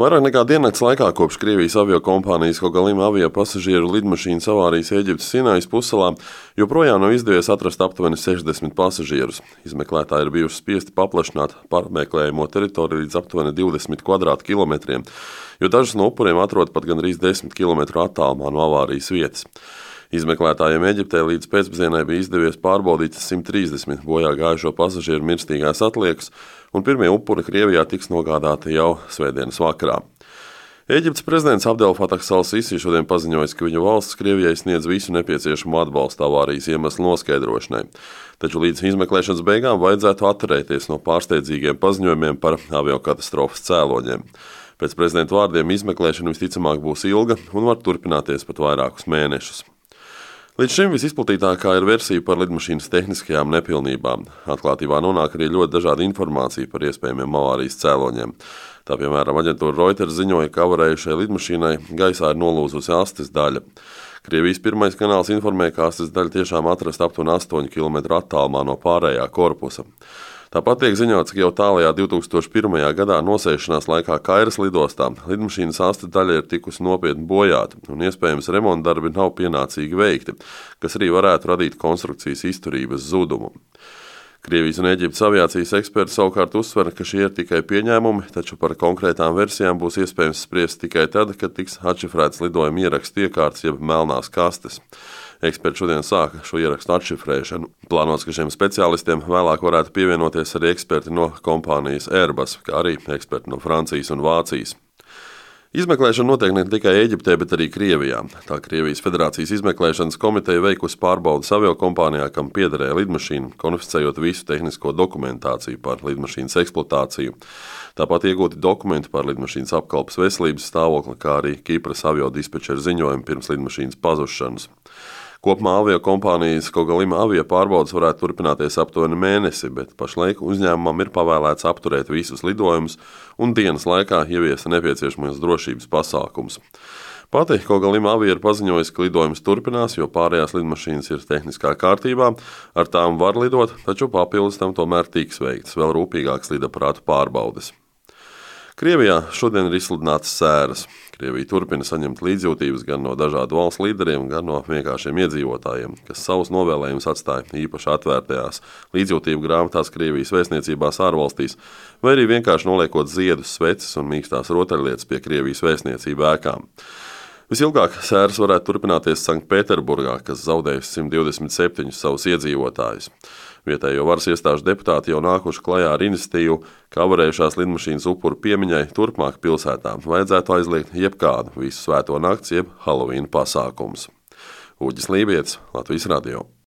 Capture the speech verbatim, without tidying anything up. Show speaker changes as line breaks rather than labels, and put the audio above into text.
Vairāk nekā diennakts laikā kopš Krievijas aviokompānijas Kogalim avio pasažieru lidmašīnas avārijas Ēģiptes Sinajas pussalā joprojām nav izdevies atrast aptuveni sešdesmit pasažierus. Izmeklētāji ir bijuši spiesti paplašināt pārmeklējamo teritoriju līdz aptuveni divdesmit kvadrātkilometriem, jo dažus no upuriem atrod pat gandrīz desmit kilometru attālumā no avārijas vietas. Izmeklētājiem Ēģiptē līdz pēcpusdienai bija izdevies pārbaudīt simt trīsdesmit bojā gājušo pasažieru mirstīgās atliekas, un pirmie upuri Krievijā tiks nogādāti jau svētdienas vakarā. Ēģiptes prezidents Abdel Fatahs al-Sisi šodien paziņojis, ka viņa valsts Krievijai sniedz visu nepieciešamo atbalstu avārijas iemeslu noskaidrošanai, taču līdz izmeklēšanas beigām vajadzētu atturēties no pārsteidzīgiem paziņojumiem par aviokatastrofas cēloņiem. Pēc prezidenta vārdiem izmeklēšana visticamāk būs ilga un var turpināties pat vairākus mēnešus. Līdz šim visizplatītākā ir versija par lidmašīnas tehniskajām nepilnībām. Atklātībā nonāk arī ļoti dažāda informācija par iespējamiem avārijas cēloņiem. Tā piemēram, aģentūra Reuters ziņoja, ka avarējušai lidmašīnai gaisā ir nolūzusi astes daļa. Krievijas pirmais kanāls informē, ka astes daļa tiešām atrast aptuveni astoņu kilometru attālumā no pārējā korpusa. Tāpat tiek ziņots, ka jau tālajā divi tūkstoši pirmajā gadā nosēšanās laikā Kairas lidostā lidmašīnas astes daļa ir tikusi nopietni bojāta un iespējams remonta darbi nav pienācīgi veikti, kas arī varētu radīt konstrukcijas izturības zudumu. Krievijas un Ēģiptes aviācijas eksperti savukārt uzsver, ka šie ir tikai pieņēmumi, taču par konkrētām versijām būs iespējams spriest tikai tad, kad tiks atšifrēts lidojuma ierakstu iekārtas jeb melnās kastes. Eksperti šodien sāka šo ierakstu atšifrēšanu. Plānots, ka šiem speciālistiem vēlāk varētu pievienoties arī eksperti no kompānijas Airbus, kā arī eksperti no Francijas un Vācijas. Izmeklēšana notiek ne tikai Ēģiptē, bet arī Krievijā. Tā Krievijas Federācijas izmeklēšanas komiteja veikusi pārbaudes aviokompānijā, kam piederēja lidmašīna, konfiscējot visu tehnisko dokumentāciju par lidmašīnas eksploatāciju. Tāpat iegūti dokumenti par lidmašīnas apkalpes veselības stāvokli, kā arī Kipras aviodispečera ziņojumi pirms lidmašīnas pazušanas. Kopumā aviokompānijas Kogalim avio pārbaudes varētu turpināties aptuveni mēnesi, bet pašlaik uzņēmumam ir pavēlēts apturēt visus lidojumus un dienas laikā ieviest nepieciešamos drošības pasākumus. Pati Kogalim avio ir paziņojis, ka lidojums turpinās, jo pārējās lidmašīnas ir tehniskā kārtībā, ar tām var lidot, taču papildus tam tomēr tiks veiktas vēl rūpīgākas lidaparātu pārbaudes. Krievijā šodien ir izsludinātas sēras. Krievija turpina saņemt līdzjūtības gan no dažādu valstu līderiem, gan no vienkāršiem iedzīvotājiem, kas savus novēlējumus atstāja īpaši atvērtajās līdzjūtību grāmatās Krievijas vēstniecībās ārvalstīs, vai arī vienkārši noliekot ziedus, sveces un mīkstās rotaļlietas pie Krievijas vēstniecību ēkām. Visilgāk sēras varētu turpināties Sanktpēterburgā, kas zaudējusi simt divdesmit septiņus savus iedzīvotājus. Vietējo varas iestāžu deputāti jau nākuši klajā ar iniciatīvu, ka avarējušās lidmašīnas upuru piemiņai turpmāk pilsētām vajadzētu aizliegt jebkādu visu svēto nakts jeb Halloween pasākumus. Uģis Lībietis, Latvijas radio.